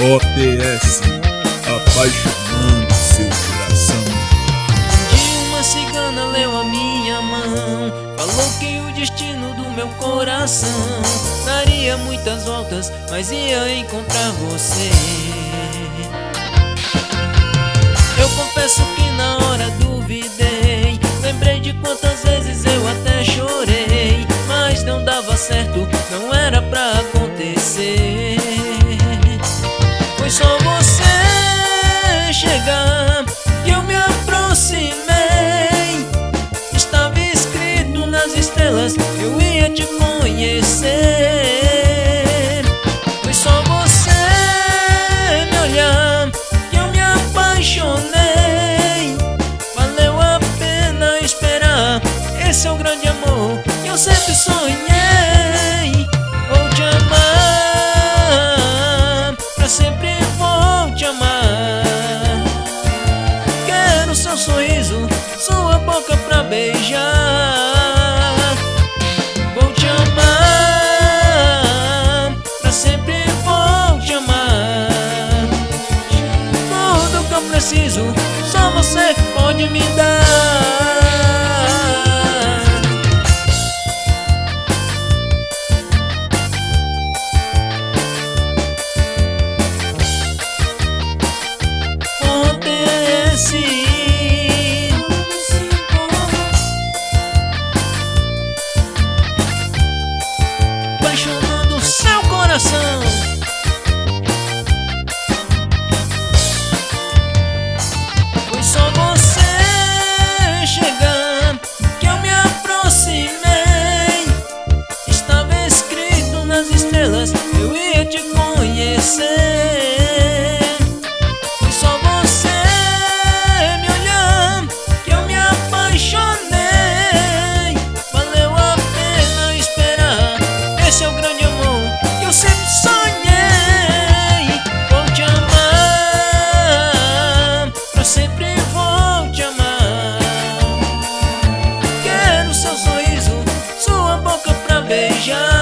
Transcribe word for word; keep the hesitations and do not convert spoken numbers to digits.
O T S, apaixonando seu coração. Um dia uma cigana leu a minha mão, falou que o destino do meu coração daria muitas voltas, mas ia encontrar você. Eu confesso que na hora duvidei, lembrei de quantas vezes eu até chorei, mas não dava certo, não era pra acontecer. Foi só você chegar que eu me aproximei. Estava escrito nas estrelas que eu ia te conhecer. Foi só você me olhar que eu me apaixonei. Valeu a pena esperar, esse é o grande amor que eu sempre sonhei. Vou te amar, pra sempre vou te amar. Quero seu sorriso, sua boca pra beijar. Vou te amar, pra sempre vou te amar. Tudo que eu preciso, só você que pode me dar. Apaixonando seu coração. Foi só você chegar que eu me aproximei. Estava escrito nas estrelas, eu ia te conhecer. Foi só você me olhar que eu me apaixonei. Valeu a pena esperar, esse é o grande amor que eu sempre sonhei. Vou te amar, pra sempre vou te amar. Quero seu sorriso, sua boca pra beijar.